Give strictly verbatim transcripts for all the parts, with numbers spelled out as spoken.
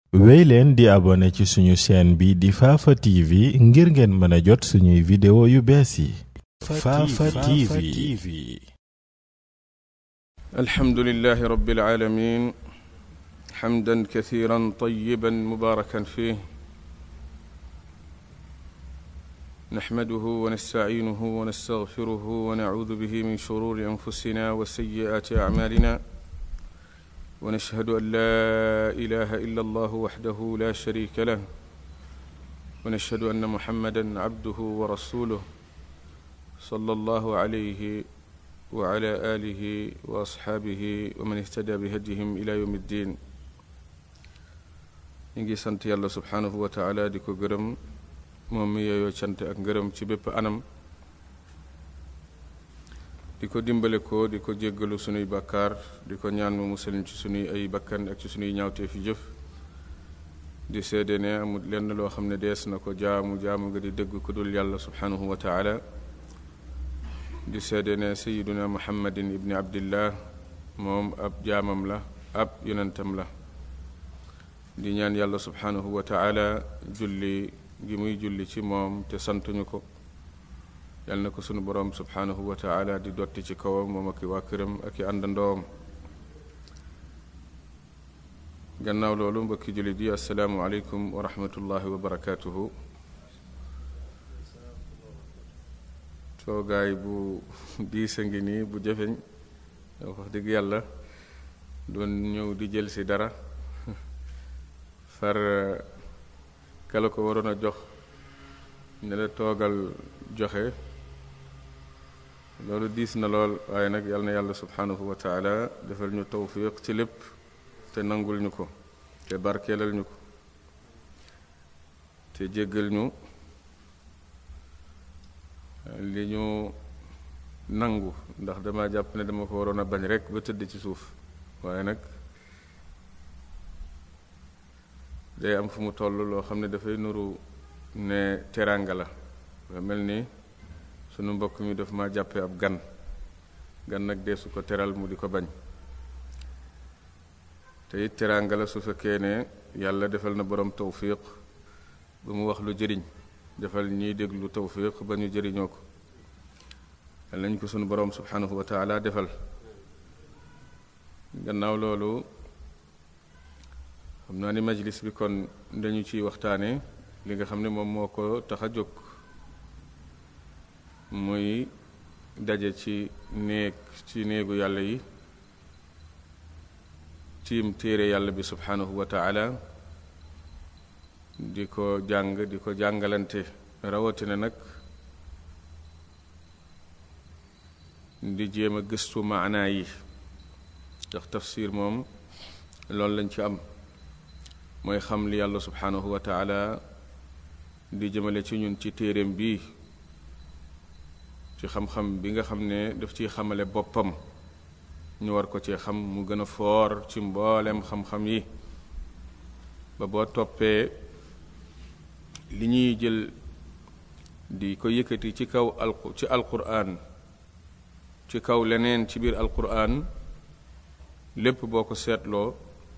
wéy leen di abonné ci suñu chaîne bi di Fafa T V ngir ngeen mën a jot suñuy vidéo yu bees yi. Fafa T V. alhamdulillahi rabbil alamin hamdan kathiran tayyiban mubarakan fih nahmaduhu wa nasta'inuhu wa nastaghfiruhu wa na'udhu bihi min shururi anfusina wa sayyiati a'malina ونشهد أن لا إله إلا الله وحده لا شريك له ونشهد أن محمدًا عبده ورسوله صلى الله عليه وعلى آله وأصحابه ومن اهتدى بهديهم إلى يوم الدين. نيجي سانت يالله سبحانه وتعالى ديكو غرم موم مي يوي سانت ak ngërëm ci bépp anam di ko dimbale ko di ko jéggalu sunuy bàkkaar di ko ñaan mu musal ci sunuy ay bakkan ak ci sunuy ñaawtee fi jëf di seede ne amul lenn loo xam ne dees na ko jaamu jaamu nga di dëgg ku dul yàlla subhanahu wa taala di seede ne sayiduna muhammadin ibni abdillah moom ab jaamam la ab yonentam la di ñaan yàlla subhanahu wa taala julli gi muy julli ci moom te santuñu ko yàlla na ko sunu boroom subhanahu wa taala di dotti ci kawam moom ak waa këram ak i àndandoom gannaaw loolu mbokki jullit yi assalaamu aleykum wa rahmatullahi wa barakatuhu toogaay bu diisa ngi nii bu jafeñ wax dëgg yàlla doon ñëw di jël si dara far kala ko waroon a jox ne la toogal joxe loolu diis na lool waaye nag yàlla na yàlla subhanahu wa taala defal ñu tawfiq ci lépp te nangul ñu ko te barkeelal ñu ko te jéggal ñu li ñu nangu ndax dama jàpp ne dama ko waroon a bañ rek ba tëdd ci suuf waaye nag day am fu mu toll loo xam ne dafay nuru ne teraanga la nga mel ni sunu mbokk mi daf ma jàppe ab gan gan nag dee su ko teral mu di ko bañ te it teraanga la su fekkee ne yàlla defal na borom tawfiq ba mu wax lu jëriñ defal ñiy déglu tawfiq ba ñu jëriñoo ko yal nañ ko sunu borom subhanahu wa taala defal gannaaw loolu xam naa ni majlis bi kon dañu ciy waxtaane li nga xam ne moom moo ko tax a jóg muy daje ci néeg ci néegu yàlla yi tiim téere yàlla bi subhanahu wa taala di ko jàng di ko jàngalante rawatina nag di jéem a gëstu maanaa yi ndax tafsir moom loolu lañ ci am mooy xam li yàlla subhanahu wa taala di jëmale ci ñun ci téereem bii ci xam-xam bi nga xam ne daf ciy xamale boppam ñu war ko ci xam mu gën a foor ci mboolem xam-xam yi ba boo toppee li ñuy jël di ko yëkkati ci kaw al ci alquran ci kaw leneen ci biir alquran lépp boo ko seetloo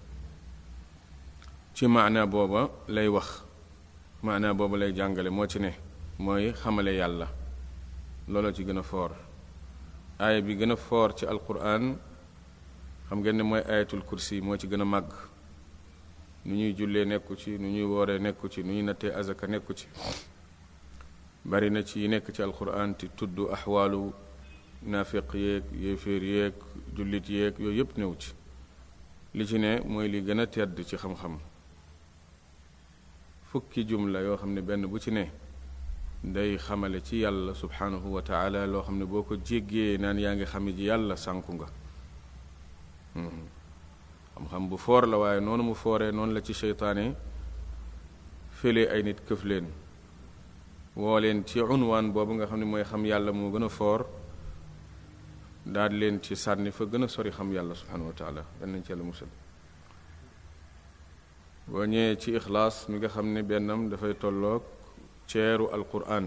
ci maana booba lay wax maana booba lay jàngale moo ci ne mooy xamale yàlla looloo ci gën a foor aaya bi gën a foor ci alquran xam ngeen ne mooy ayatul kursi moo ci gën a màgg nu ñuy jullee nekku ci nu ñuy wooree nekku ci nu ñuy nattee azaka nekku ci bari na ci nekk ci alquran ti tudd axwaalu naafiq yeeg yéeféer yeeg jullit yeeg yooyu yépp new ci li ci ne mooy li gën a tedd ci xam-xam fukki jumla yoo xam ne benn bu ci ne day xamale ci yàlla subhanahu wa taala loo xam ne boo ko jéggee naan yaa ngi xame ji yàlla sànku nga xam-xam bu foor la waaye noonu mu fooree noonu la ci seytaane fële ay nit këf leen woo leen ci unwaan boobu nga xam ne mooy xam yàlla moo gën a foor daal leen ci sànni fa gën a sori xam yàlla subhanahu wa taala yal nañ ci yàlla musal boo ñëwee ci ixlaas mi nga xam ne bennam dafay tolloog ceeru alquran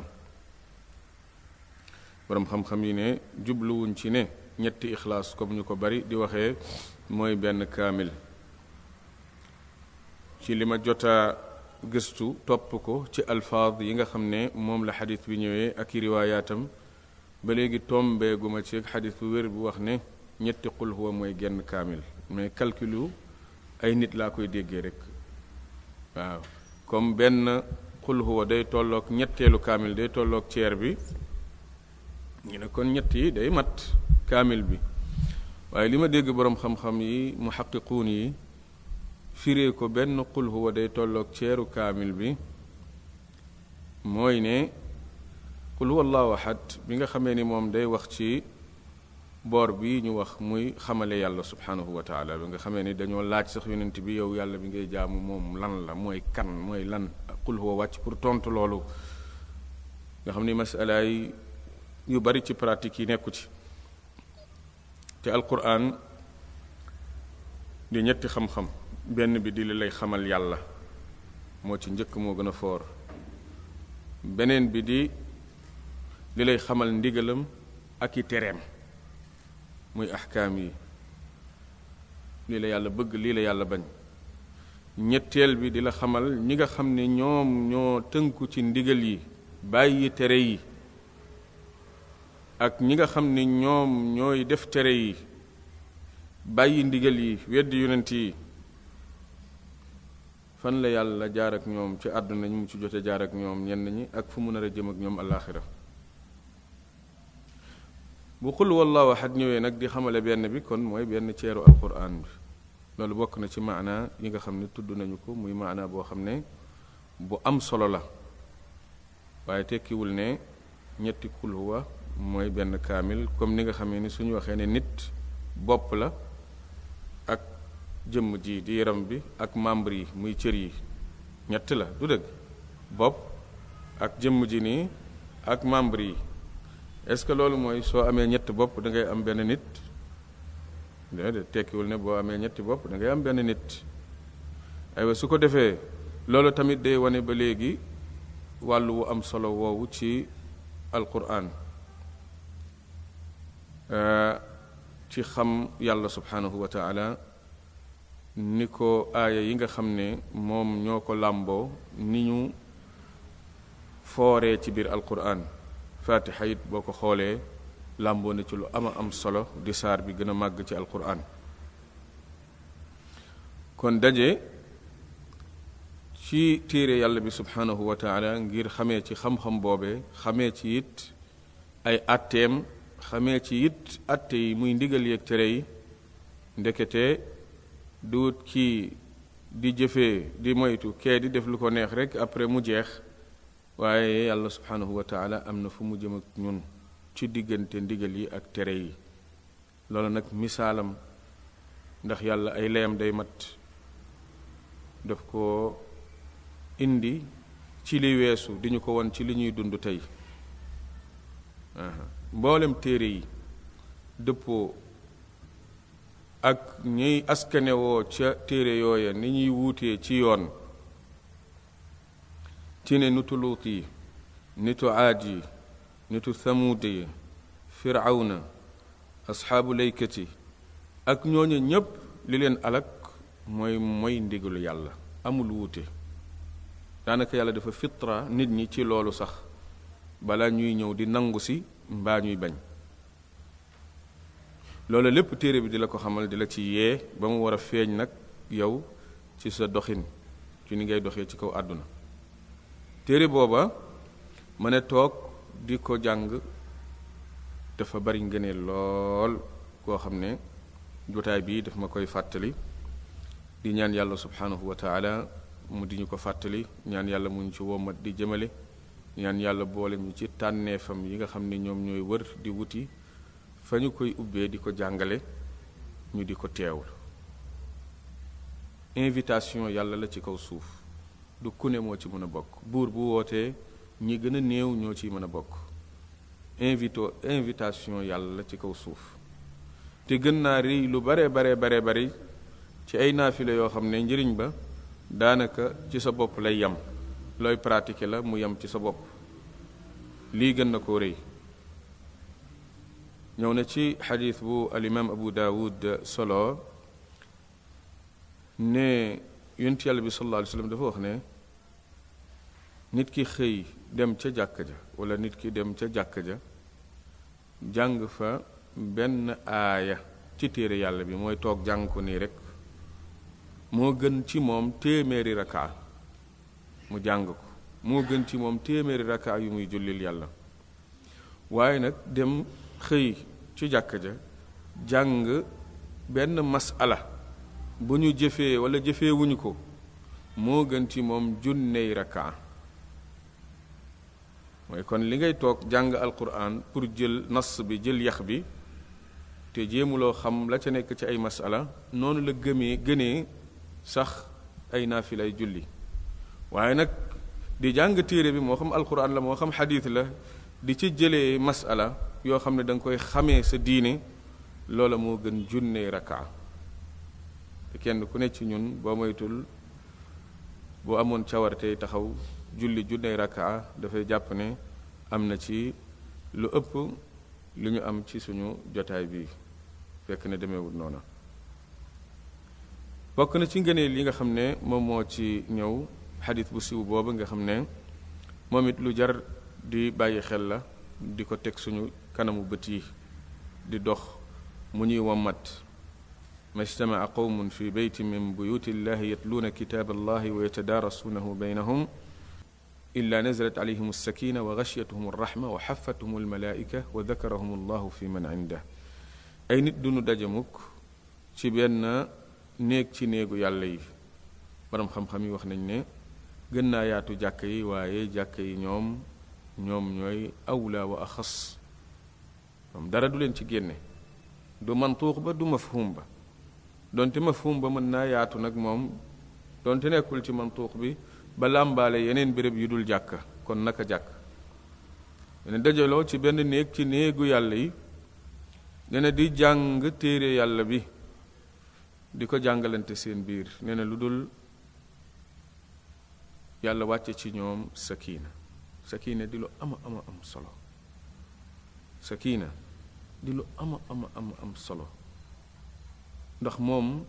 borom xam-xam yi ne jubluwuñ ci ne ñetti ixlaas comme ñu ko bari di waxee mooy benn kaamil ci li ma jota gëstu topp ko ci alfaad yi nga xam ne moom la xadis bi ñëwee ak i riwaayaatam ba léegi tombeeguma ci xadis bu wér bu wax ne ñetti qul huwa mooy genn kaamil mais calculu ay nit laa koy déggee rek waaw comme benn qul huwa day tolloog ñetteelu kaamil day tolloog ceer bi ñu ne kon ñett yi day mat kaamil bi waaye li ma dégg boroom xam-xam yi muhaqiquun yi firee ko benn qul huwa day tolloog ceeru kaamil bi mooy ne qul huwa allahu ahad bi nga xamee ni moom day wax ci boor bi ñu wax muy xamale yàlla subhanahu wa taala bi nga xamee ni dañoo laaj sax yonent bi yow yàlla bi ngay jaamu moom lan la mooy kan mooy lan qul huwa wàcc pour tontu loolu nga xam ni masala yi yu bari ci pratique yi nekku ci te alquran di ñetti xam-xam benn bi di li lay xamal yàlla moo ci njëkk moo gën a foor beneen bi di li lay xamal ndigalam ak i tereem muy ahkaam yi lii la yàlla bëgg lii la yàlla bañ ñetteel bi di la xamal ñi nga xam ne ñoom ñoo tënku ci ndigal yi bàyyi tere yi ak ñi nga xam ne ñoom ñooy def tere yi bàyyi ndigal yi weddi yonent yi fan la yàlla jaar ak ñoom ci àdduna ñu mu ci jote jaar ak ñoom ñenn ñi ak fu mu nar a jëm ak ñoom alaaxira bu qul wallahu ahad ñëwee nag di xamale benn bi kon mooy benn ceeru alquran bi loolu bokk na ci maana yi nga xam ne tudd nañu ko muy maana boo xam ne bu am solo la waaye tekkiwul ne ñetti qul huwa mooy benn kaamil comme ni nga xamee ni suñu waxee ne nit bopp la ak jëmm ji di yaram bi ak membre yi muy cër yi ñett la du dëgg bopp ak jëmm ji nii ak membre yi est-ce que loolu mooy soo amee ñetti bopp da ngay am benn nit déedéet tekkiwul ne boo amee ñetti bopp da ngay am benn nit aywa su ko defee loolu tamit day wane ba léegi wàllu wu am solo woowu ci alquran ci xam yàlla subhanahu wa taala ni ko aaya yi nga xam ne moom ñoo ko làmboo ni ñu fooree ci biir alquran fatiha it boo ko xoolee làmboo na ci lu ama am solo di saar bi gën a màgg ci alquran kon daje ci téere yàlla bi subhanahu wa taala ngir xamee ci xam-xam boobee xamee ci it ay atteem xamee ci it atte yi muy ndigal yeeg tere yi ndekete duut kii di jëfee di moytu kee di def lu ko neex rek après mu jeex waaye yàlla subhanahu wa taala am na fu mu jëm ak ñun ci diggante ndigal yi ak tere yi loolu nag misaalam ndax yàlla ay layam day mat daf ko indi ci li weesu di ñu ko won ci li ñuy dund tey mboolem téere yi dëppoo ak ñuy askanewoo ca téere yooya ni ñuy wuutee ci yoon ci ne nitu luut yi nitu aad yi nitu thamuud yi firawna asxaabu laykati ak ñooñu ñépp li leen alak mooy mooy ndigalu yàlla amul wuute daanaka yàlla dafa fitra nit ñi ci loolu sax bala ñuy ñëw di nangu si mbaa ñuy bañ loolu lépp téere bi di la ko xamal di la ci yee ba mu war a feeñ nag yow ci sa doxin ci ni ngay doxee ci kaw àdduna téere booba ma ne toog di ko jàng dafa bari ngëneel lool koo xam ne jotaay bii daf ma koy fàttali di ñaan yàlla subhanahu wa taala mu di ñu ko fàttali ñaan yàlla mu ñu ci womat di jëmale ñaan yàlla boole ñu ci tànneefam yi nga xam ne ñoom ñooy wër di wuti fa ñu koy ubbee di ko jàngale ñu di ko teewul invitation yàlla la ci kaw suuf du ku ne moo ci mën a bokk buur bu wootee ñi gën a néew ñoo ciy mën a bokk invito invitation yàlla la ci kaw suuf te gën naa rëy lu bare bare bare bari ci ay naafile yoo xam ne njëriñ ba daanaka ci sa bopp lay yam looy pratiquer la mu yam ci sa bopp lii gën na koo rëy ñëw na ci xadiis bu alimaam abu daawud solo ne yonent yàlla bi sallallahu alayhi wa sallam dafa wax ne nit ki xëy dem ca jàkka ja wala nit ki dem ca jàkka ja jàng fa benn aaya ci téere yàlla bi mooy toog jàng ko nii rek moo gën ci moom téeméeri rakaa mu jàng ko moo gën ci moom téeméeri rakaa yu muy jullil yàlla waaye nag dem xëy ci jàkka ja jàng benn masala bu ñu jëfee wala jëfee wuñu ko moo gën ci moom junney rakaa mooy kon li ngay toog jàng alquran pour jël nas bi jël yax bi te jéemuloo xam la ca nekk ci ay masala noonu la gëmee gënee sax ay naafilay julli waaye nag di jàng téere bi moo xam alquran la moo xam xadiit la di ci jëlee masala yoo xam ne da nga koy xamee sa diine loola moo gën junney rakaa te kenn ku ne ci ñun boo moytul boo amoon cawarte taxaw julli junney rakaa dafay jàpp ne am na ci lu ëpp lu ñu am ci suñu jotaay bi fekk ne demeewul noona bokk na ci ngëneel li nga xam ne moom moo ci ñëw xadis bu siw boobu nga xam ne moom it lu jar di bàyyi xel la di ko teg suñu kanamu bët yi di dox mu ñuy wommat ma ijtamaa qawmun fi beyti min buyuti illahi yatluuna kitaab allahi wa yatadaarasuunahu baynahum illa nazalat alayhim alsakina wa gashiyatuhum alrahma wa xafathum almalaika wa dakarahum allahu fi man indah ay nit duñu daje mukk ci benn néeg ci néegu yàlla yi borom xam-xam yi wax nañ ne gën naa yaatu jàkk yi waaye jàkk yi ñoom ñoom ñooy awla wa axas moom dara du leen ci génne du mantuux ba du mafhum ba donte mafhum ba mën naa yaatu nag moom donte nekkul ci mantuux bi ba làmbaale yeneen béréb yu dul jàkka kon naka jàkk ne dajaloo ci benn néeg ci néegu yàlla yi nee na di jàng téere yàlla bi di ko jàngalante seen biir nee na lu dul yàlla wàcce ci ñoom sakina sakina di lu ama ama am solo sakina di lu ama ama ama am solo ndax moom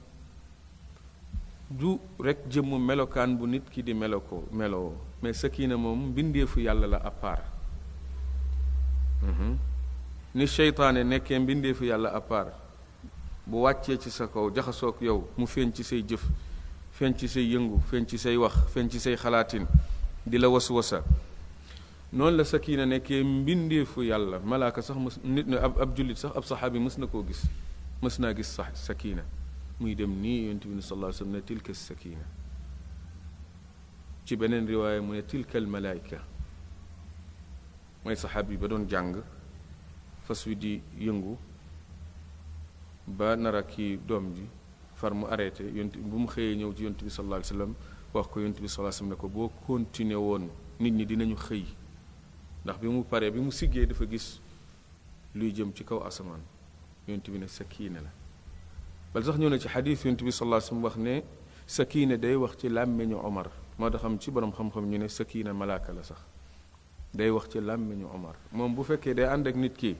du rekk jëmm melokaan bu nit ki di melo ko meloo mais sakina moom mbindeefu yàlla la à part ni seytaane nekkee mbindeefu yàlla à part bu wàccee ci sa kaw jaxasoog yow mu feeñ ci say jëf feeñ ci say yëngu feeñ ci say wax feeñ ci say xalaatin di la waswasa noonu la sakina nekkee mbindeefu yàlla malaaka sax mës nit ab ab jullit sax ab saxaabi mës na koo gis mës naa gis sax sakina muy dem nii yonent bi sallallahu alayhi wa sallam ne tilka sakina ci beneen riwaaya mu ne tilka al malaayika mooy saxaabi ba doon jàng fas wi di yëngu ba nara kii doom ji far mu arrêté yonent bu mu xëyee ñëw ci yonent bi sallallahu alayhi wa sallam wax ko yonent bi sallallahu alayhi wa sallam ne ko boo continué woon nit ñi dinañu xëy ndax bi mu paree bi mu siggee dafa gis luy jëm ci kaw asamaan yonent bi ne sakina la bal sax ñëw na ci xadiis yonent bi sallallahu alayhi wa sallam wax ne sakina day wax ci làmmiñu Omar moo tax am ci borom xam-xam ñu ne sakina malaaka la sax day wax ci làmmiñu Omar moom bu fekkee day ànd ak nit ki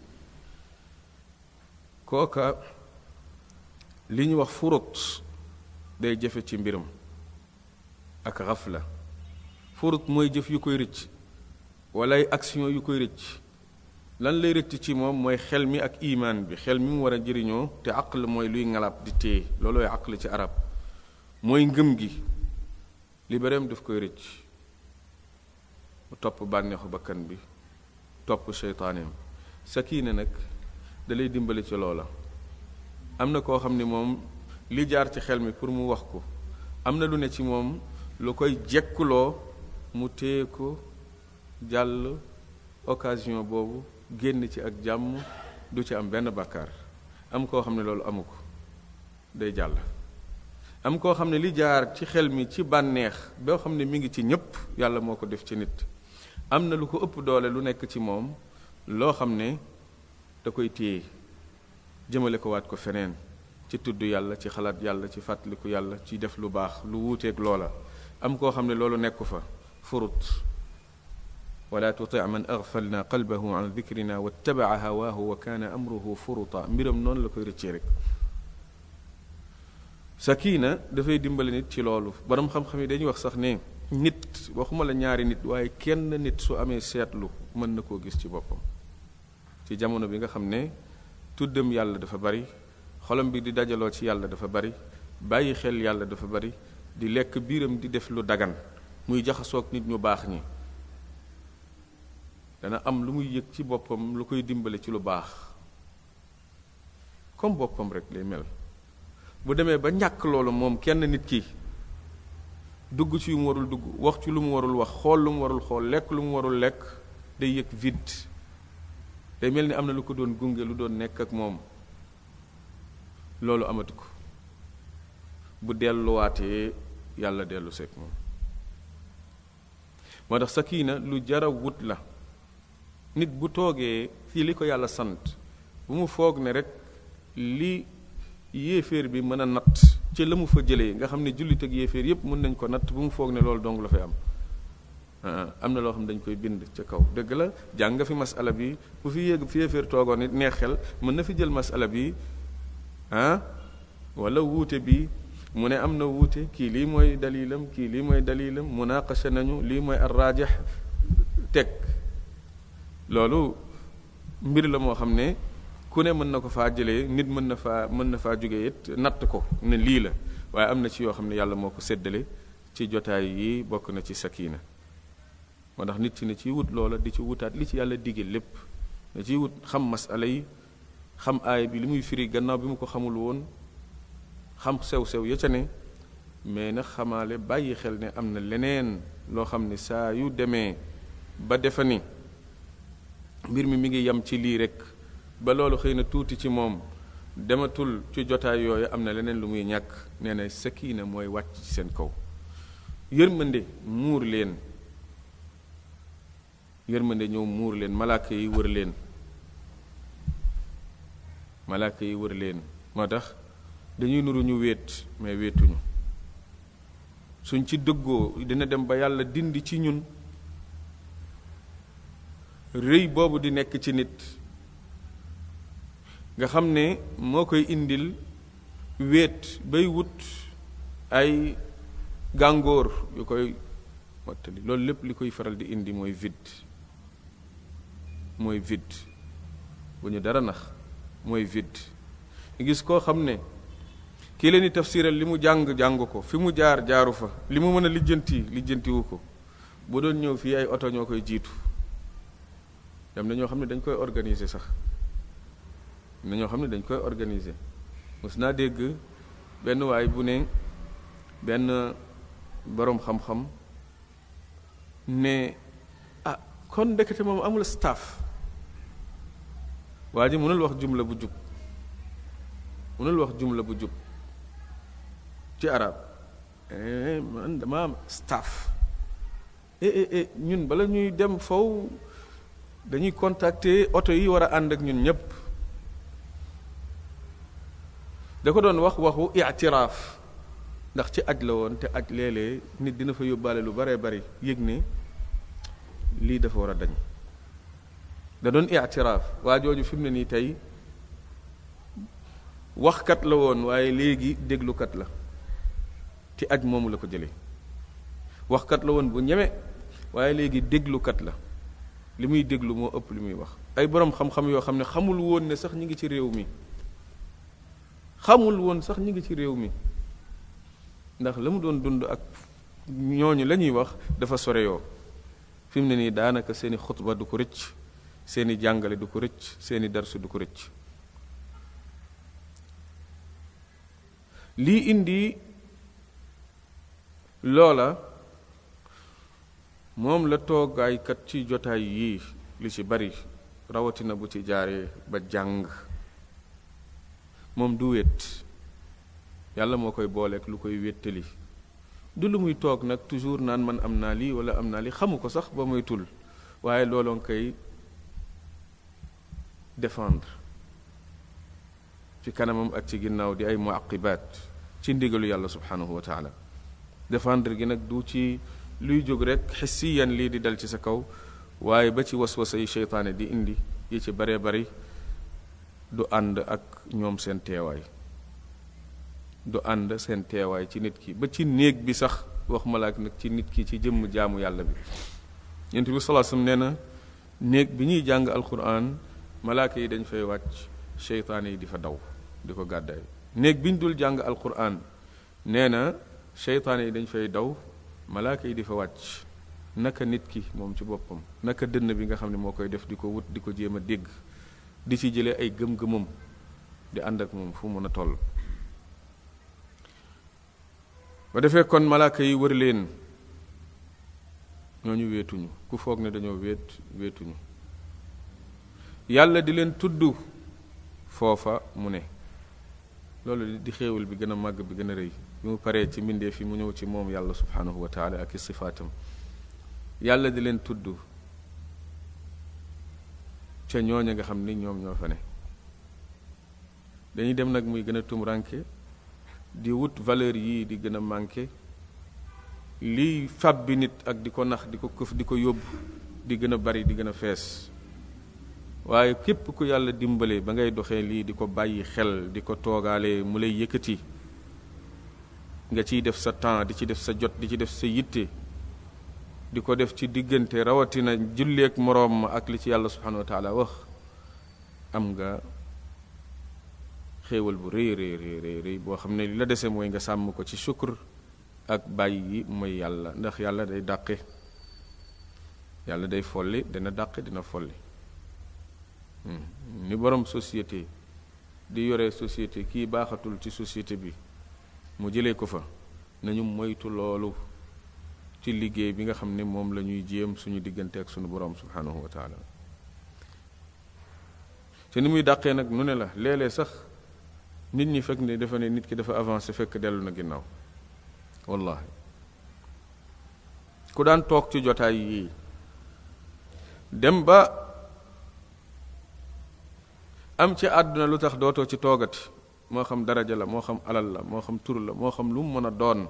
kooka li ñu wax furut day jëfe ci mbiram ak xafla furut mooy jëf yu koy rëcc wala ay action yu koy rëcc lan lay rëcc ci moom mooy xel mi ak imaan bi xel mi mu war a jëriñoo te aql mooy luy ngalaab di téye loolooy aql ci arab mooy ngëm gi li bareem daf koy rëcc mu topp bànneexu bakkan bi topp seytaaneem sakina nag da lay dimbali ci loola am na koo xam ne moom li jaar ci xel mi pour mu wax ko am na lu ne ci moom lu koy jekkuloo mu téye ko jàll occasion boobu génn ci ak jàmm du ci am benn bàkkaar am koo xam ne loolu amu ko day jàll am koo xam ne li jaar ci xel mi ci bànneex boo xam ne mi ngi ci ñépp yàlla moo ko def ci nit am na lu ko ëpp doole lu nekk ci moom loo xam ne da koy téye jëmale ko waat ko feneen ci tudd yàlla ci xalaat yàlla ci fàttaliku yàlla ci def lu baax lu wuuteeg loola am koo xam ne loolu nekku fa furut wala tuti man aghfalna qalbahu an dhikrina wattaba'a hawaahu wa kaana amruhu furuta mbiram noonu la koy rëccee rek sakina dafay dimbali nit ci loolu. borom xam-xam yi dañuy wax sax ne nit waxuma la ñaari nit waaye kenn nit su amee seetlu mën na koo gis ci boppam ci jamono bi nga xam ne tuddam yàlla dafa bari, xolam bi di dajaloo ci yàlla dafa bari, bàyyi xel yàlla dafa bari, di lekk biiram di def lu dagan, muy jaxasoog nit ñu baax ñi, dana am lu muy yëg ci boppam lu koy dimbale ci lu baax, comme boppam rek lay mel. bu demee ba ñàkk loolu moom kenn nit ki dugg ci yu mu warul dugg, wax ci lu mu warul wax, xool lu mu warul xool, lekk lu mu warul lekk, day yëg vide, day mel ni am na lu ko doon gunge, lu doon nekk ak moom. loolu amatu ko. bu delluwaatee yàlla dellu seeg moom. moo tax sakina lu jara wut la. nit bu toogee fii li ko yàlla sant bu mu foog ne rek li yéeféer bi mën a natt ci la mu fa jëlee, nga xam ne jullit ak yéeféer yépp mën nañ ko natt, bu mu foog ne loolu dong la fay am. am na loo xam ne dañ koy bind ca kaw. dëgg la jàng nga fi masala bi, bu fi yéeg fi yéeféer toogoon nit neex xel mën na fi jël masala bi ah wala wuute bi mu ne am na wuute, kii lii mooy dalilam, kii lii mooy dalilam, munaqasha nañu, lii mooy arraajax teg. loolu mbir la moo xam ne ku ne mën na ko faa jëlee, nit mën na faa mën na faa jóge it natt ko ne lii la. waaye am na ci yoo xam ne yàlla moo ko séddale ci jotaay yi, bokk na ci sakina. moo tax nit ci ne ciy wut loola di ci wutaat li ci yàlla digge lépp, da ciy wut xam masala yi, xam aay bi li muy firi gannaaw bi mu ko xamul woon, xam sew-sew ya ca ne, mais nag xamaale bàyyi xel ne am na leneen loo xam ne saa yu demee ba defa ni mbir mi mi ngi yem ci lii rek, ba loolu xëy na tuuti ci moom dematul ci jotaay yooyu, am na leneen lu muy ñàkk. nee na sakina mooy wàcc ci seen kaw, yërmande muur leen, yërmande ñëw muur leen, malaaka yi wër leen, malaaka yi wër leen. moo tax dañuy nuru ñu wéet mais wéetuñu. suñ ci dëggoo dina dem ba yàlla dindi ci ñun rëy boobu di nekk ci nit, nga xam ne moo koy indil wéet bay wut ay gàngoor yu koy mottali. loolu lépp li koy faral di indi mooy vide, mooy vide bu ñu dara nax, mooy vide. gis koo xam ne kii leen di tafsiral li mu jàng jàng ko, fi mu jaar jaaru fa, li mu mën a lijjanti lijjantiwu ko, bu doon ñëw fii ay oto ñoo koy jiitu. dem na ñoo xam ne dañ koy organiser sax, na ñoo xam ne dañ koy organiser. mos naa dégg benn waay bu ne benn boroom xam-xam ne ah kon ndekete moom amul staff. waa ji mënul wax jumla bu jub, mënul wax jumla bu jub ci arab. eh man dama am staff. eh eh eh ñun bala ñuy dem faw dañuy contacter oto yi war a ànd ak ñun ñépp. da ko doon wax waxu i'tiraaf, ndax ci aj la woon, te aj léeg-léeg nit dina fa yóbbaale lu baree bari, yëg ne lii dafa war a dañ. da doon i'tiraaf. waa jooju fi mu ne nii tey waxkat la woon waaye léegi déglukat la, ci aj moomu la ko jëlee. waxkat la woon bu ñeme waaye léegi déglukat la, li muy déglu moo ëpp li muy wax. ay boroom xam-xam yoo xam ne xamul woon ne sax ñi ngi ci réew mi, xamul woon sax ñi ngi ci réew mi, ndax la mu doon dund ak ñooñu la ñuy wax dafa soreyoo. fi mu ne nii daanaka seeni xutba du ko rëcc, seeni jàngale du ko rëcc, seeni darsu du ko rëcc. lii indi loola moom la toogaaykat ci jotaay yii li ci bari, rawatina bu ci jaaree ba jàng, moom du wét. yàlla moo koy booleek lu koy wéttali. du lu muy toog nag toujours naan man am naa lii wala am naa lii, xamu ko sax ba muy tul, waaye looloo koy défendre ci kanamam ak ci ginnaaw di ay muaqibaat ci ndigalu yàlla subhanahu wa taala. défendre gi nag du ci luy jóg rek xissiyan lii di dal ci sa kaw, waaye ba ci waswasa yi seytaane di indi yi ci baree bari du ànd ak ñoom seen teewaay. du ànd seen teewaay ci nit ki ba ci néeg bi sax wax malaak nag ci nit ki ci jëmm jaamu yàlla bi yonent bi sallallahu alayhi wasallam nee na néeg bi ñuy jàng alquran malaaka yi dañ fay wàcc seytaane yi di fa daw di ko gàddaay néeg bi ñu dul jàng alquran nee na seytaane yi dañ fay daw malaaka yi di fa wàcc naka nit ki moom ci boppam naka dënn bi nga xam ne moo koy def di ko wut di ko jéem a dégg di ci jëlee ay gëm-gëmam di ànd ak moom fu mën a toll ba defee kon malaaka yi wër leen ñooñu wéetuñu ku foog ne dañoo wéet wéetuñu yàlla di leen tudd foofa mu ne loolu di xéewal bi gën a màgg bi gën a rëy bi mu paree ci mbindeef yi mu ñëw ci moom yàlla subhanahu wa taala ak i sifaatam yàlla di leen tudd ca ñooña nga xam ni ñoom ñoo fa ne dañuy dem nag muy gën a tumranke di wut valeur yii di gën a manqué liy fab bi nit ak di ko nax di ko këf di ko yóbbu di gën a bari di gën a fees waaye képp ku yàlla dimbale ba ngay doxee lii di ko bàyyi xel di ko toogaale mu lay yëkkati nga ciy def sa temps di ci def sa jot di ci def sa yitte di ko def ci diggante rawatina julleek moroom ma ak li ci yàlla subhanahu wa taala wax am nga xéewal bu rëy rëy rëy rëy boo xam ne li la dese mooy nga sàmm ko ci sukkur ak bàyyi mooy yàlla ndax yàlla day dàqe yàlla day folli dina dàqe dina folli ni borom société di yore société kii baaxatul ci société bi mu jëlee ko fa nañu moytu loolu ci liggéey bi nga xam ne moom la ñuy jéem suñu diggante ak suñu borom subhanahu wa taala te ni muy dàqee nag nu ne la léeg-léeg sax nit ñi fekk ne dafa ne nit ki dafa avancé fekk dellu na ginnaaw wallahi ku daan toog ci jotaay yii dem ba am ci àdduna lu tax dootoo ci toogati moo xam daraja la moo xam alal la moo xam tur la moo xam lu mu mën a doon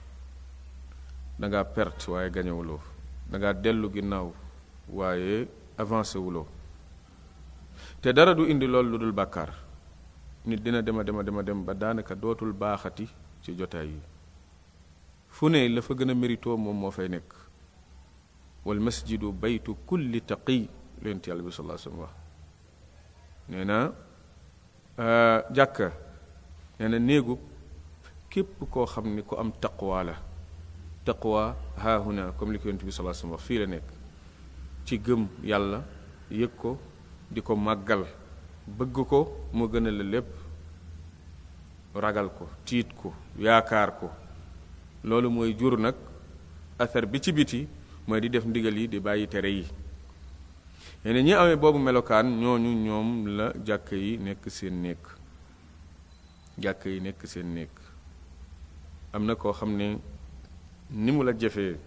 da ngaa perte waaye gañewuloo da ngaa dellu ginnaaw waaye avancé wuloo te dara du indi loolu lu dul bàkkaar nit dina dema dema dema dem ba daanaka dootul baaxati ci jotaay yi fu ne la fa gën a mérito moom moo fay nekk wal masjidu baytu kulli taqi leen yàlla bi sallallahu alayhi wasallam wax nee na jàkka nee na néegub képp koo xam ni ku am taqwa la taqwa haahuna comme li ko yonent bi sallallahu alayhi wasallam wax fii la nekk ci gëm yàlla yëg ko di ko màggal bëgg ko mu gën a la lépp ragal ko tiit ko yaakaar ko loolu mooy jur nag athar bi ci biti mooy di def ndigal yi di bàyyi tere yi yeneen ñi amee boobu melokaan ñooñu ñoom la jàkk yi nekk seen néeg jàkk yi nekk seen néeg am na koo xam ne ni mu la jafee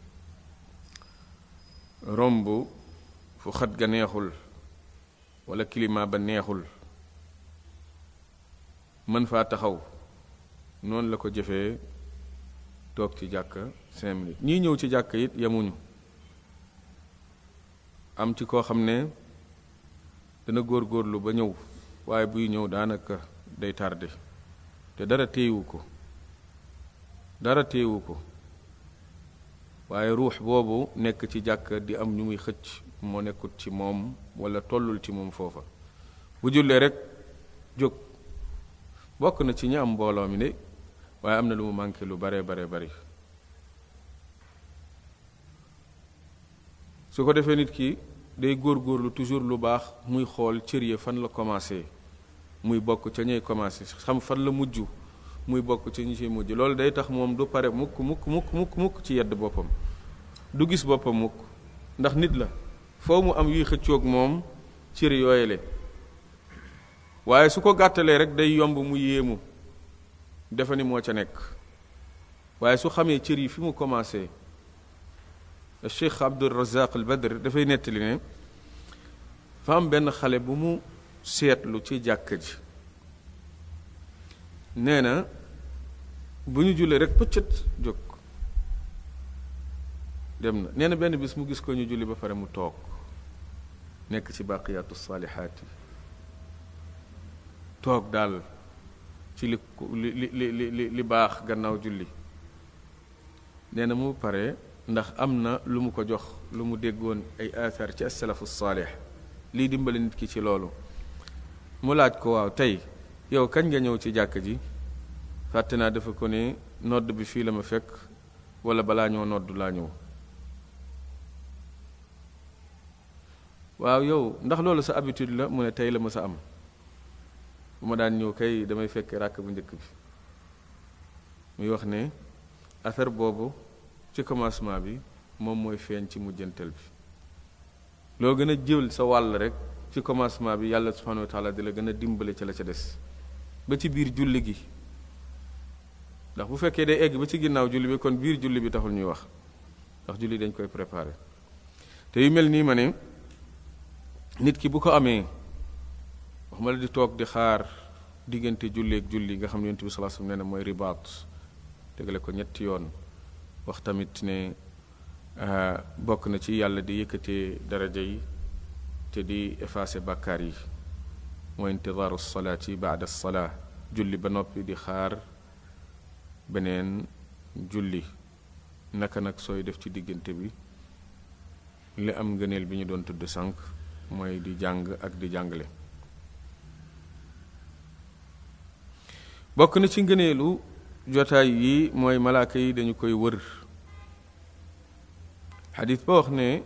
romb fu xat ga neexul wala climat ba neexul mën faa taxaw noonu la ko jëfee toog ci jàkka cinq minutes ñii ñëw ci jàkka it yemuñu am ci koo xam ne dana góorgóorlu ba ñëw waaye buy ñëw daanaka day tardé te dara téewu ko dara téewu ko waaye ruux boobu nekk ci jàkka di am ñu muy xëcc moo nekkut ci moom wala tollul ci moom foofa bu jullee rek jóg bokk na ci ñi am mbooloo mi de waaye am na lu mu manqué lu bare bare bari su ko defee nit ki day góorgóorlu toujours lu baax muy xool cër ya fan la commencé muy bokk ca ñuy commencé xam fan la mujj muy bokk ca ñi ci mujj loolu day tax moom du pare mukk mukk mukk mukk mukk ci yedd boppam du gis boppam mukk ndax nit la foo mu am yuy xëccoog moom cër yooyele waaye su ko gàttalee rek day yomb mu yéemu defa ni moo ca nekk waaye su xamee cër yi fi mu commencé Cheikh Abdul Razaq al Badr dafay nettali ne fa am benn xale bu mu seetlu ci jàkka ji nee na bu ñu jullee rek pëccët jóg dem na nee na benn bis mu gis ko ñu julli ba pare mu toog nekk ci baqiyatu saalihaat yi toog daal ci li li li li li baax gannaaw julli nee na mu pare ndax am na lu mu ko jox lu mu déggoon ay athar ci as-salafu saalih lii dimbali nit ki ci loolu mu laaj ko waaw tey yow kañ nga ñëw ci jàkk ji fàtte naa dafa ko ne nodd bi fii la ma fekk wala balaa ñoo nodd laa ñëw waaw yow ndax loolu sa habitude la mu ne tey la ma sa am bu ma daan ñëw kay damay fekk ràkk bu njëkk bi muy wax ne affaire boobu ci commencement bi moom mooy feeñ ci mujjantal bi loo gën a jël sa wàll rek ci commencement bi yàlla subhanahu wa taala di la gën a dimbale ci la ca des ba ci biir julli gi ndax bu fekkee day egg ba ci ginnaaw julli bi kon biir julli bi taxul ñuy wax ndax julli dañ koy préparer te yu mel nii ma ne nit ki bu ko amee wax ma la di toog di xaar diggante julli ak julli nga xam ne yonent bi sallallahu alayhi wasallam nee na mooy ribaat tegale ko ñetti yoon wax tamit ne bokk na ci yàlla di yëkkatee daraja yi te di effacer bàkkaar yi mooy intidaaru salaati baada salaa julli ba noppi di xaar beneen julli naka nag sooy def ci diggante bi li am ngëneel bi ñu doon tudd sànq mooy di jàng ak di jàngale bokk na ci ngëneelu jotaay yi mooy malaaka yi dañu koy wër xadis ba wax ne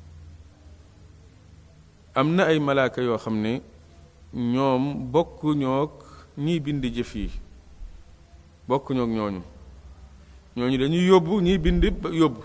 am na ay malaaka yoo xam ne ñoom bokk ñoog ñiy bind jëf yi bokk ñoog ñooñu ñooñu dañuy yóbbu ñiy bind yóbbu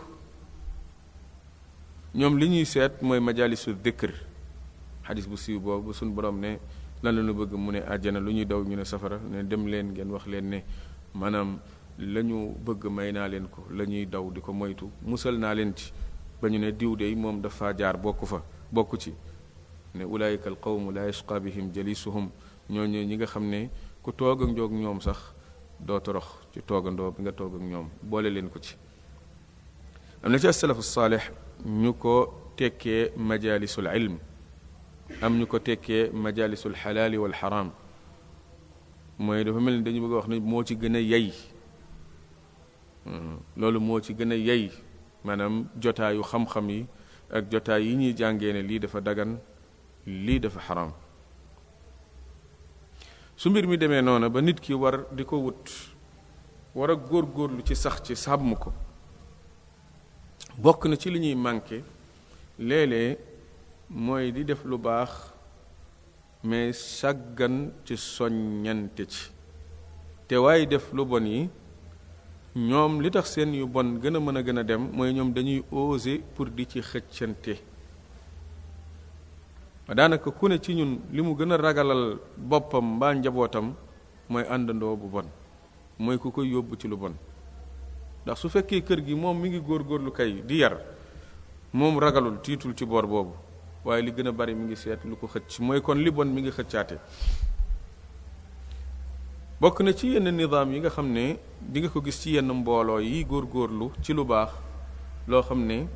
ñoom li ñuy seet mooy majalisu dhikr xadis bu siiw boobu suñ borom ne lan la ñu bëgg mu ne àjjana lu ñuy daw ñu ne safara ne dem leen ngeen wax leen ne maanaam la ñu bëgg may naa leen ko la ñuy daw di ko moytu musal naa leen ci ba ñu ne diw de moom dafa jaar bokku fa bokku ci ne ulaayika al qawmu la yashqa bihim jalisuhum ñooñu ñi nga xam ne ku toog ak njoog ñoom sax doo torox ci toogandoo bi nga toog ak ñoom boole leen ko ci am na ci as-salafu saalih ñu ko tekkee majalisul ilm am ñu ko tekkee majalisul xalaali wal xaraam mooy dafa mel ni dañu bëgg a wax ne moo ci gën a yey loolu moo ci gën a yey maanaam jotaayu xam-xam yi ak jotaay yi ñuy jàngee ne lii dafa dagan lii dafa xaraam su mbir mi demee noona ba nit ki war di ko wut war a góor-góorlu ci sax ci sàmm ko bokk na ci li ñuy manqué léeg-léeg mooy di def lu baax mais sàggan ci soññante ci te waaye def lu bon yi ñoom li tax seen yu bon gën a mën a gën a dem mooy ñoom dañuy oser pour di ci xëccante daanaka ku ne ci ñun li mu gën a ragalal boppam mbaa njabootam mooy àndandoo bu bon mooy ku koy yóbbu ci lu bon ndax su fekkee kër gi moom mi ngi góorgóorlu kay di yar moom ragalul tiitul ci boor boobu waaye li gën a bari mi ngi seet lu ko xëcc mooy kon li bon mi ngi xëccaate bokk na ci yenn nizaam yi nga xam ne di nga ko gis ci yenn mbooloo yi góorgóorlu ci lu baax loo xam ne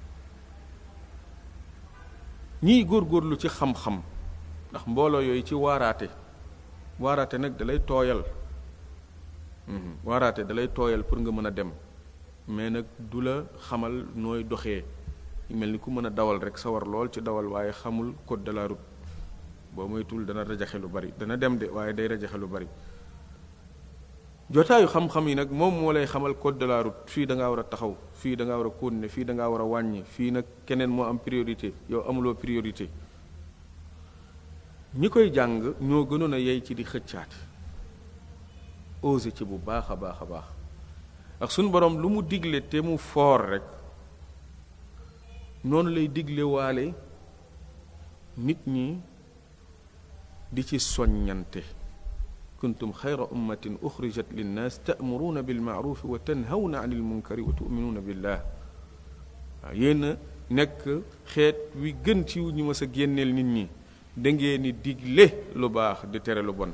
ñiy góorgóorlu ci xam-xam ndax mbooloo yooyu ci waaraate waaraate nag dalay tooyal waaraate dalay tooyal pour nga mën a dem mais nag du la xamal nooy doxee mel ni ku mën a dawal rek sawar lool ci dawal waaye xamul code de la route boo moytul dana rajaxe lu bari dana dem de waaye day rajaxe lu bari jotaayu xam-xam yi nag moom moo lay xamal code de la route fii da ngaa war a taxaw fii da ngaa war a continuer fii da ngaa war a wàññi fii nag keneen moo am priorité yow amuloo priorité ñi koy jàng ñoo gënoon a yey ci di xëccaat osé ci bu baax a baax a baax ak suñu borom lu mu digle te mu foor rek noonu lay digle waale nit ñi di ci soññante kuntum xayra ummatin uxrijat linnaas ta'muruuna bilmaarufi wa tanhawna anil munkari wa tu'minuuna billah waaw yéen nekk xeet wi gën ci ñu mës a génneel nit ñi da ngeen ni digle lu baax di tere lu bon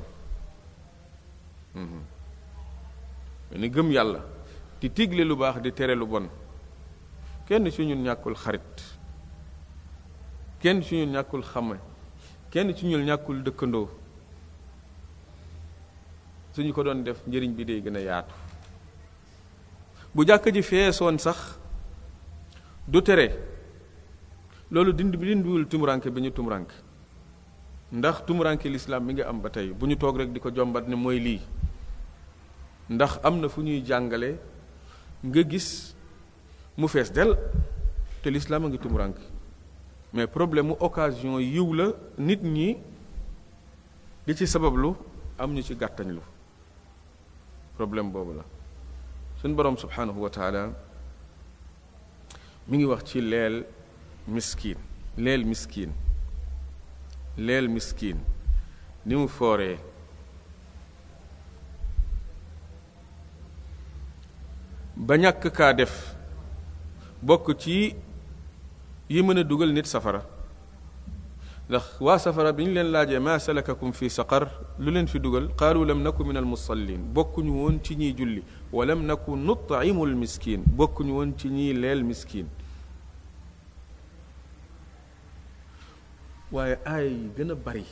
ni gëm yàlla di digle lu baax di tere lu bon kenn ci ñun ñàkkul xarit kenn ci ñun ñàkkul xame kenn ci ñun ñàkkul dëkkandoo suñu ko doon def njëriñ bi day gën a yaatu. bu jàkka ji feesoon sax du tere loolu dindi bi dindiwul tumuranke bi ñu tumuranke, ndax tumuranke lislaam mi nga am ba tey bu ñu toog rek di ko jombat ne mooy lii, ndax am na fu ñuy jàngale nga gis mu fees del te lislaam a ngi tumuranke, mais problème mu occasion yiw la nit ñi di ci sabablu am ñu ci gàttañlu, problème boobu la. suñ boroom subhanahu wa taala mi ngi wax ci leel miskin leel miskin leel miskin ni mu fooree. ba ñàkk kaa def bokk ci yi mën a dugal nit safara, ndax waa safara bi ñu leen laajee ma salakakum fi saqar, lu leen fi dugal, qaalu lam naku min al musallin, bokkuñu woon ci ñiy julli, wa lam naku nut'imu al miskin, bokkuñu woon ci ñiy leel miskin. waaye aaya yi gën a bari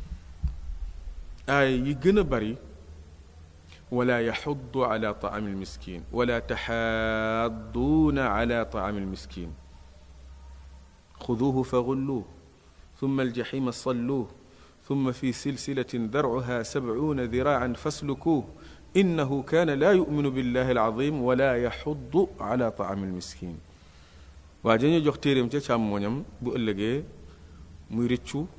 aaya yi gën a bari wala yaxuddu ala taami almiskin wala taxaadduuna ala taami almiskin xuduuhu fa gulluuh ثم الجحيم صلوه ثم في سلسلة ذرعها سبعون ذراعا فاسلكوه إنه كان لا يؤمن بالله العظيم ولا يحض على طعام المسكين. واجي jox téereem ca càmmoñam bu ëllëgee muy rëccu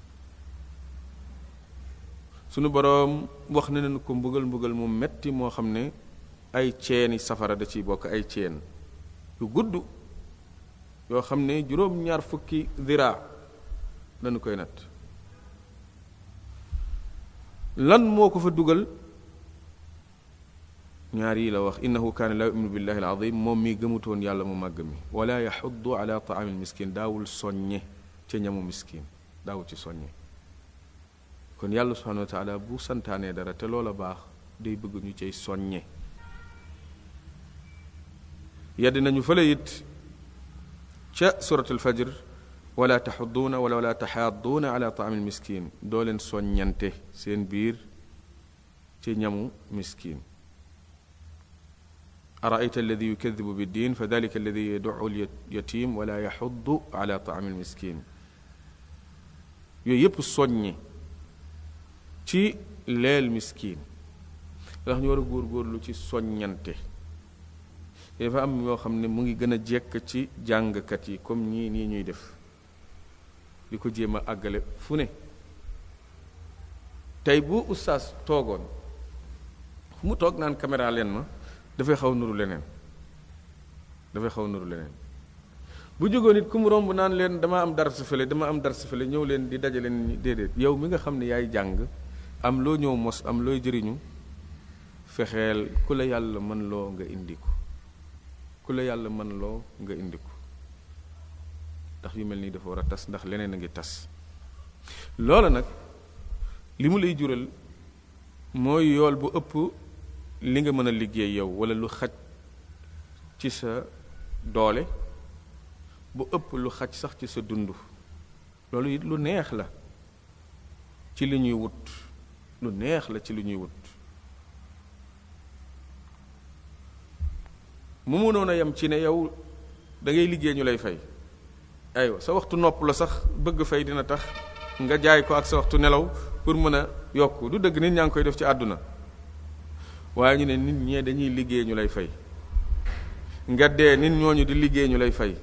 sunu boroom wax na ne ko mbugal mbugal mu metti moo xam ne ay ceeni safara da ciy bokk, ay ceen yu gudd yoo xam ne juróom ñaar fukki diraa dañu koy nat. lan moo ko fa dugal? ñaar yi la wax, innahu kaana laa yuminu billahi alazim, moom mi gëmutoon yàlla mu màgg mi, wala yaxuddu ala taamil miskin, daawul soññe ca ñamu miskin, daawul ci soññe. kon yàlla subhanahu wa taala bu santaanee dara te loola baax day bëgg ñu cay soññe. yedd nañu fële it ca suratul fajr, wala taxudduuna wala wala taxaadduuna ala taamil miskin, doo leen soññante seen biir ci ñamu miskin. araayta alladi yukadibu biddin fa dalika alladi yaduu lyatim wala yaxuddu ala taamil miskin. yooyu yépp soññe ci leel miskin, ndax ñu war a góorgóorlu ci soññante. dafa am yoo xam ne mu ngi gën a jekk ci jàngkat yi comme ñii nii ñuy def di ko jéem a àggale fu ne. tey bu ustaas toogoon fu mu toog naan caméra leen ma, dafay xaw nuru leneen dafay xaw nuru leneen bu jógoon it ku mu romb naan leen dama am dars fële dama am dars fële ñëw leen di dajale ni déedéet. yow mi nga xam ne yaay jàng am loo ñëw mos, am looy jëriñu, fexeel ku la yàlla mën loo nga indi ko ku la yàlla mën loo nga indi ko ndax yu mel nii dafa war a tas, ndax leneen a ngi tas. loola nag li mu lay jural mooy yool bu ëpp li nga mën a liggéey yow, wala lu xaj ci sa doole, bu ëpp lu xaj sax ci sa dund. loolu it lu neex la ci li ñuy wut, lu neex la ci li ñuy wut. mu mënoon a yem ci ne yow da ngay liggéey ñu lay fay, aywa sa waxtu nopp la sax bëgg fay dina tax nga jaay ko ak sa waxtu nelaw pour mën a yokk. du dëgg nit ñaa ngi koy def ci àdduna, waaye ñu ne nit ñee dañuy liggéey ñu lay fay, nga dee nit ñooñu di liggéey ñu lay fay.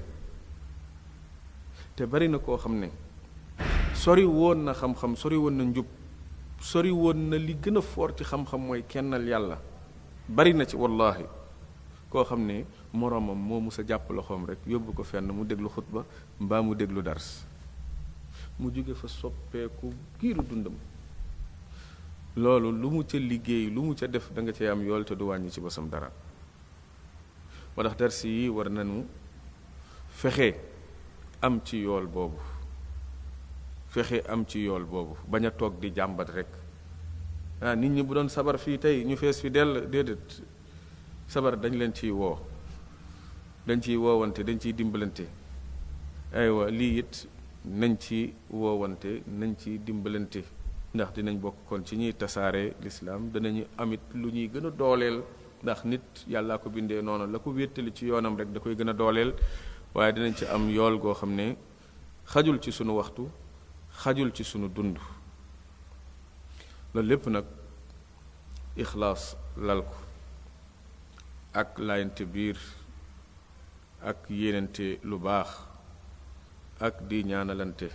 te bari na koo xam ne sori woon na xam-xam, sori woon na njub, sori woon na li gën a foor ci xam-xam mooy kennal yàlla. bari na ci wallahi koo xam ne moroomam moo mus a jàpp loxoom rek yóbbu ko fenn mu déglu xutba mbaa mu déglu dars, mu jóge fa soppeeku giiru dundam. loolu lu mu ca liggéey, lu mu ca def da nga cay am yool te du wàññi ci bosam dara. moo tax dars yi war nañu fexe am ci yool boobu, fexe am ci yool boobu, bañ a toog di jàmbat rek. ah nit ñi bu doon sabar fii tey ñu fees fi dell, déedéet. sabar dañ leen ciy woo, dañ ciy woowante, dañ ciy dimbalante. aywa lii it nañ ci woowante, nañ ci dimbalante, ndax dinañ bokk kon ci ñuy tasaare lislaam danañu amit lu ñuy gën a dooleel ndax nit yàllaa ko bindee noonu la ko wéttali ci yoonam rek da koy gën a dooleel waaye dinañ ci am yool goo xam ne xajul ci sunu waxtu xajul ci sunu dund loolu lépp nag ixlaas lal ko ak laayante biir ak yéenante lu baax ak di ñaanalante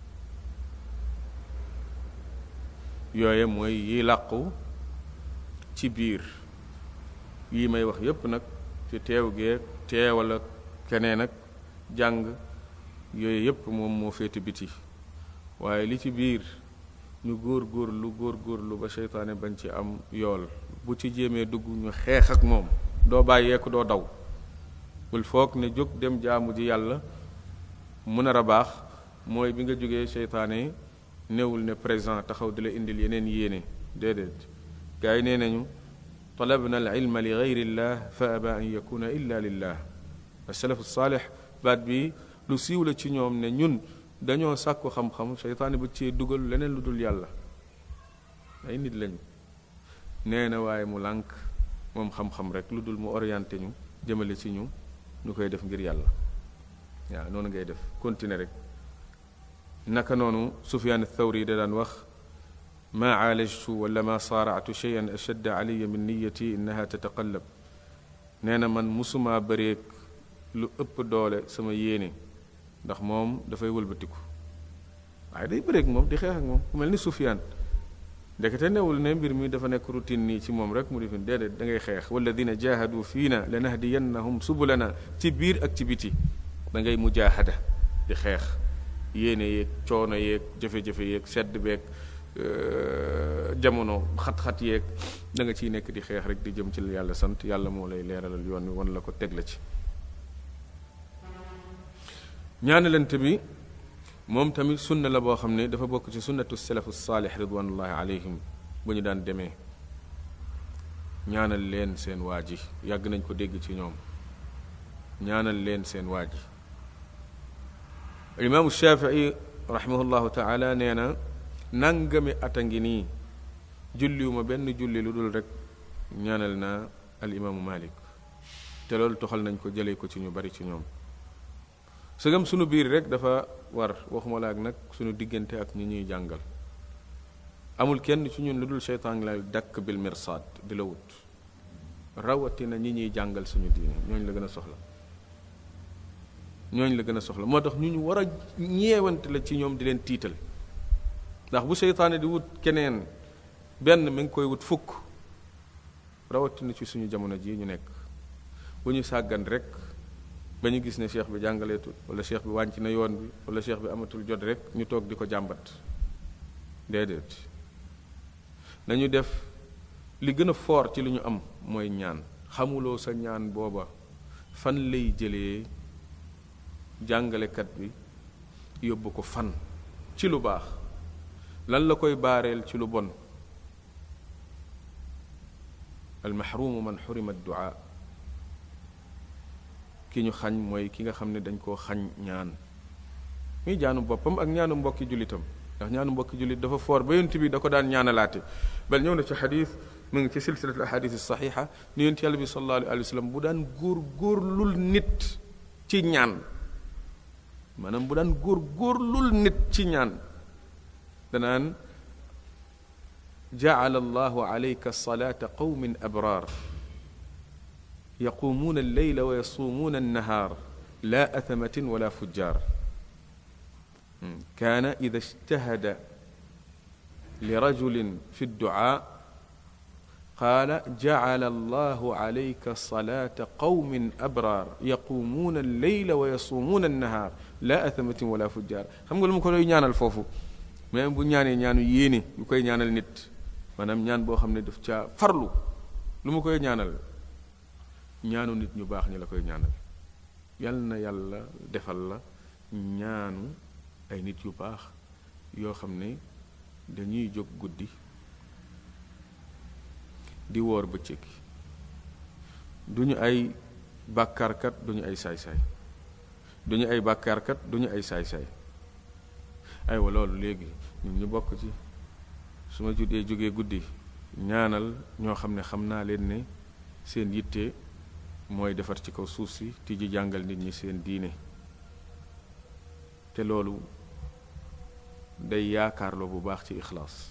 yooye mooy yi làqu ci biir yi may wax yépp nag ci teew gee teewal ak keneen ak jàng yooyu yépp moom moo féete biti waaye li ci biir ñu góor góorlu góor góorlu ba seytaane bañ ci am yool bu ci jéemee dugg ñu xeex ak moom doo bàyyeeku doo daw bul foog ne jóg dem jaamu ji yàlla mu nar a baax mooy bi nga jógee seytaane newul ne présent taxaw di la indil yeneen yéene déedéet gaa yi nee nañu talabna al ilma li gayrillah fa aba an yakuna illa lillah asalafu saalix baat bi lu siiw la ci ñoom ne ñun dañoo sàkku xam-xam seytaane bu ci dugal leneen lu dul yàlla ay nit lañu nee na waaye mu lànk moom xam-xam rek lu dul mu orienté ñu jëmale ci ñu ñu koy def ngir yàlla waaw noonu ngay def continuer rek naka noonu Sufyaan ath-Thawri da daan wax ma aalajtu wala ma saaractu cheyan ashadda calaya min niyati innaha tataqallab nee na man musuma bëreeg lu ëpp doole sama yéene ndax moom dafay wëlbatiku waaye day bëreeg moom di xeex ak moom ku mel ni Sufyaan ndekete newul ne mbir mi dafa nekk routine nii ci moom rek mu defin déedéet da ngay xeex walladina jahadu fiina lanahdiyannahum subulana ci biir ak ci biti da ngay mujaahada di xeex yéene yeeg coono yeeg jafe-jafe yeeg sedd beeg jamono xat-xat yeeg da nga ciy nekk di xeex rek di jëm ci yàlla sant yàlla moo lay leeralal yoon wi wan la ko teg la ci ñaanalante bi moom tamit sunna la boo xam ne dafa bokk ci sunnatu salafu saalih ridwanullahi alayhim bu ñu daan demee ñaanal leen seen waa ji yàgg nañ ko dégg ci ñoom ñaanal leen seen waa ji imaamu Shafii rahimahullahu taala nee na nangami at a ngi nii julliwuma benn julli lu dul rek ñaanal na al imaamu Malik te loolu toxal nañ ko jëlee ko ci ñu bari ci ñoom sëgam sunu biir rek dafa war waxuma la ak nag sunu diggante ak ñi ñuy jàngal amul kenn ci ñun lu dul seytaan la dakk bil mirsaad di la wut rawatina ñi ñuy jàngal suñu diine ñooñ la gën a soxla ñooñ la gën a soxla moo tax ñu ñu war a ñeewante la ci ñoom di leen tiital ndax bu seytaane di wut keneen benn mi ngi koy wut fukk rawatina ci suñu jamono ji ñu nekk bu ñu sàggan rek ba ñu gis ne cheikh bi jàngaleetul wala cheikh bi wànc na yoon bi wala cheikh bi amatul jot rek ñu toog di ko jàmbat déedéet nañu def li gën a fort ci li ñu am mooy ñaan xamuloo sa ñaan booba fan lay jëlee jàngalekat bi yóbbu ko fan ci lu baax lan la koy baareel ci lu bon almahrumu man xurima adduaa ki ñu xañ mooy ki nga xam ne dañ koo xañ ñaan muy ñaanu boppam ak ñaanu mbokki jullitam ndax ñaanu mbokki jullit dafa foor ba yonent bi da ko daan ñaanalaate bal ñëw na ci xadis mu ngi ci silsilatul ahadis saxiixa ni yonent yàlla bi sallallahu alayhi wa sallam bu daan góor góorlul nit ci ñaan maanaam bu daan góor góorlul nit ci ñaan danaan jaala allahu alayka salaata qawmin abraar yaqumuuna alleyla wa yasuumuuna annahaar laa athamatin wala fujjaar kaana ida ijtahada lirajulin fi dducaa qaala jacala allahu alayka salaata qawmin abraar yaqumuuna alleyla wa yasuumuuna annahaar laa athamatin wala fujjaar xam nga lu mu ko doy ñaanal foofu même bu ñaanee ñaanu yéene yu koy ñaanal nit maanaam ñaan boo xam ne daf caa farlu lu mu koy ñaanal ñaanu nit ñu baax ñi la koy ñaanal yal na yàlla defal la ñaanu ay nit yu baax yoo xam ne dañuy jóg guddi di woor bëccëg duñu ay bàkkaarkat duñu ay saay-saay duñu ay bàkkaarkat duñu ay saay-saay aywa loolu léegi ñun ñu bokk ci su ma judee jógee guddi ñaanal ñoo xam ne xam naa leen ne seen yitte mooy defar ci kaw suuf si ti ji jàngal nit ñi seen diine te loolu day yaakaarloo bu baax ci ixlaas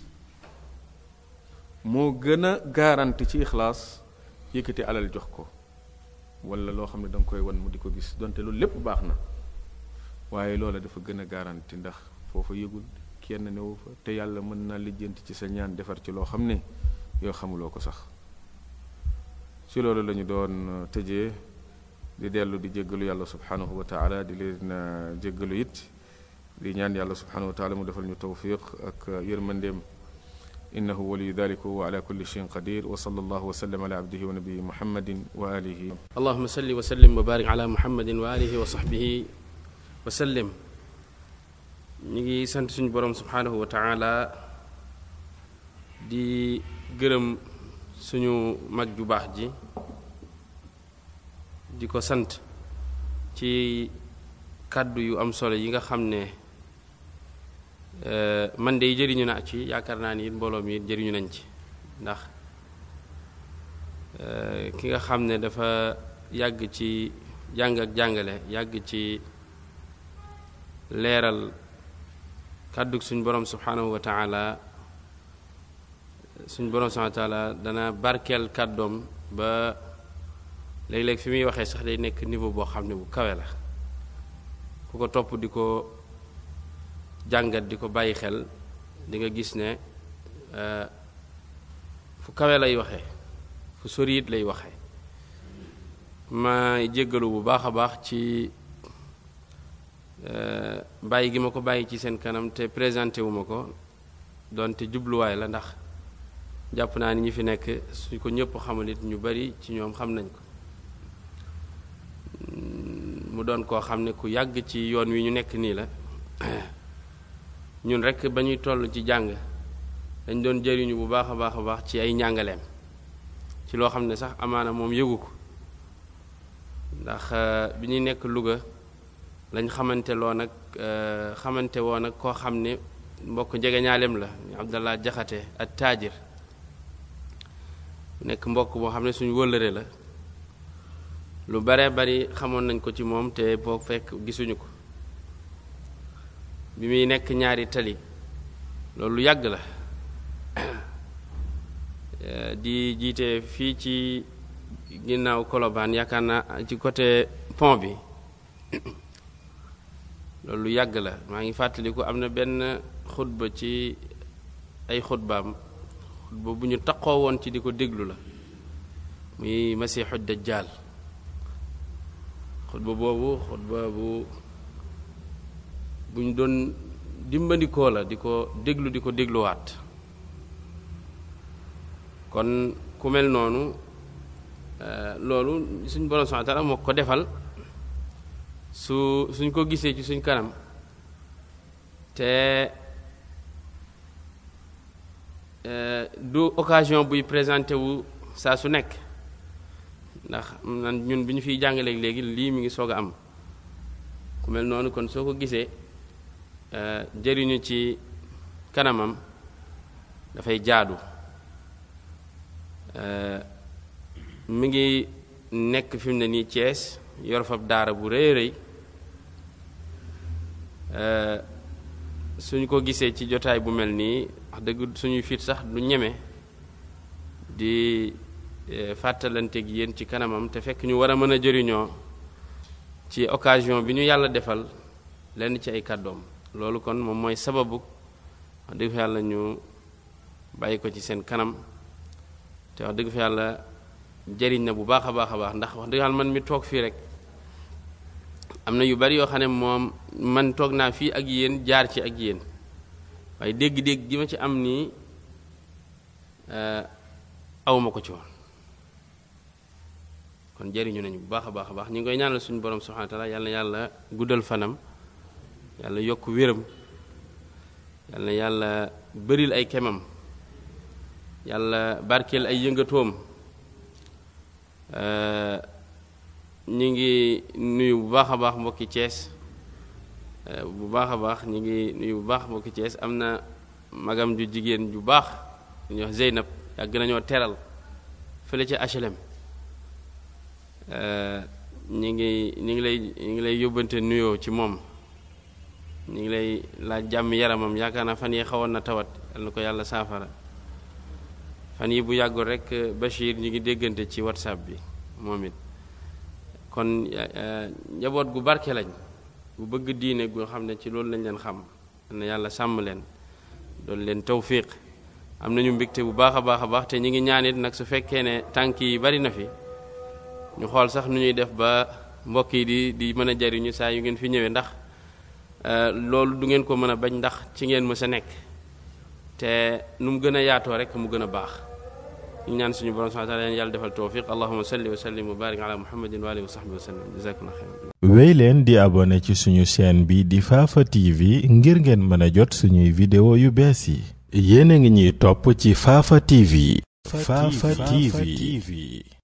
moo gën a garanti ci ixlaas yëkkati alal jox ko wala loo xam ne da nga koy wan mu di ko gis donte loolu lépp baax na waaye loola dafa gën a garanti ndax foofa yëgul kenn newu fa te yàlla mën na lijjanti ci sa ñaan defar ci loo xam ne yoo xamuloo ko sax ci loolu la ñu doon tëjee di dellu di jéggalu yàlla subhanahu wa taala di leen jéggalu it di ñaan yàlla subhanahu wa taala mu defal ñu tawfiq ak yërmandeem innahu waliyu dhalika wa ala kulli shay'in qadir wa sallallahu wa sallam ala abdihi wa nabiyyi muhammadin wa alihi allahumma salli wa sallim wa barik ala muhammadin wa alihi wa sahbihi wa sallim ñu ngi sant suñu borom subhanahu wa taala di gërëm suñu mag ju baax ji di ko sant ci kàddu yu am solo yi nga xam ne man de jëriñu naa ci yaakaar naa ni mbooloo mi jëriñu nañ ci ndax ki nga xam ne dafa yàgg ci jàng ak jàngale yàgg ci leeral kàddu suñu borom subhanahu wa taala suñu borom subhanahu wa taala dana barkeel kàddoom ba léeg-léeg fi muy waxee sax day nekk niveau boo xam ne bu kawe la ku ko topp di ko jàngat di ko bàyyi xel di nga gis ne fu kawe lay waxee fu sori it lay waxee ma jéggalu bu baax a baax ci bàyyi gi ma ko bàyyi ci seen kanam te présenté wu ma ko doonte jubluwaay la ndax jàpp naa ni ñi fi nekk su ko ñëpp xamul it ñu bari ci ñoom xam nañ ko mu doon koo xam ne ku yàgg ci yoon wi ñu nekk nii la ñun rekk ba ñuy toll ci jàng dañ doon jëriñu bu baax a baax a baax ci ay njàngaleem ci loo xam ne sax amaana moom yëgu ko ndax bi ñuy nekk Louga lañ xamante loo nag xamante woo nag koo xam ne mbokk jegeñaaleem la Abdallah Jaxate ak taajir nekk mbokk boo xam ne suñu wëllëre la lu bare bari xamoon nañ ko ci moom te boo fekk gisuñu ko bi muy nekk ñaari tali loolu yàgg la di jiite fii ci ginnaaw Colobane yaakaar naa ci côté pont bi loolu yàgg la maa ngi fàttaliku am na benn xutba ci ay xutbaam xutba bu ñu taqoo woon ci di ko déglu la muy masiixu dajjaal xutba boobu xutba bu bu ñu doon dimbandikoo la di ko déglu di ko dégluwaat kon ku mel noonu loolu suñ borom subhanahu wa ta'ala moo ko defal su suñ ko gisee ci suñ kanam te du occasion buy présenté wu saa su nekk ndax nan ñun bi ñu fiy jàngaleeg léegi lii mi ngi soog a am ku mel noonu kon soo ko gisee jëriñu ci kanamam dafay jaadu mi ngi nekk fi mu ne nii Thiès yor fab daara bu rëy rëy suñu ko gisee ci jotaay bu mel nii wax dëgg suñuy fit sax du ñeme di fàttalanteeg yéen ci kanamam te fekk ñu war a mën a jëriñoo ci occasion bi ñu yàlla defal lenn ci ay kàddoom loolu kon moom mooy sababu wax dëgg fa yàlla ñu bàyyi ko ci seen kanam te wax dëgg fa yàlla jëriñ na bu baax a baax a baax ndax wax dëgg yàlla man mi toog fii rek am na yu bari yoo xam ne moom man toog naa fii ak yéen jaar ci ak yéen waaye dégg-dégg gi ma ci am nii awma ko ci woon kon jëriñu nañu bu baax a baax a baax ñu ngi koy ñaanal suñu borom subhanahu wa ta'ala yàlla na yàlla guddal fanam yàlla yokk wéram yàlla na yàlla bëril ay kemam yàlla barkeel ay yëngatoom ñu ngi nuyu bu baax a baax mbokki Thiès bu baax a baax ñu ngi nuyu bu baax mbokki Thiès am na magam ju jigéen ju baax ñu wax Zeynab yàgg nañoo teral fële ci H L M ñi ngi ñi ngi lay ñi ngi lay yóbbante nuyoo ci moom ñi ngi lay laaj jàmm yaramam yaakaar naa fan yi xawoon na tawat yal na ko yàlla saafara fan yi bu yàggul rek Bachir ñi ngi déggante ci WhatsApp bi moom it kon njaboot gu barke lañ bu bëgg diine gu xam ne ci loolu lañ leen xam na yàlla sàmm leen doon leen tawfiq am nañu mbégte bu baax a baax a baax te ñi ngi ñaanit nag su fekkee ne tànk yi bari na fi ñu xool sax nu ñuy def ba mbokk yi di di mën a jariñu saa yu ngeen fi ñëwee ndax loolu du ngeen ko mën a bañ ndax ci ngeen mës a nekk te nu mu gën a yaatoo rek mu gën a baax ñu ñaan suñu borom subhanahu wa ta'ala yàlla defal tawfiq allahumma salli wa sallim wa barik ala muhammadin wa alihi wa sahbihi wa sallam jazakumullahu khairan. wéy leen di abonné ci suñu chaîne bi di Fafa T V ngir ngeen mën a jot suñuy vidéo yu bees yi. yéen a ngi ñuy topp ci Fafa T V. Fafa T V.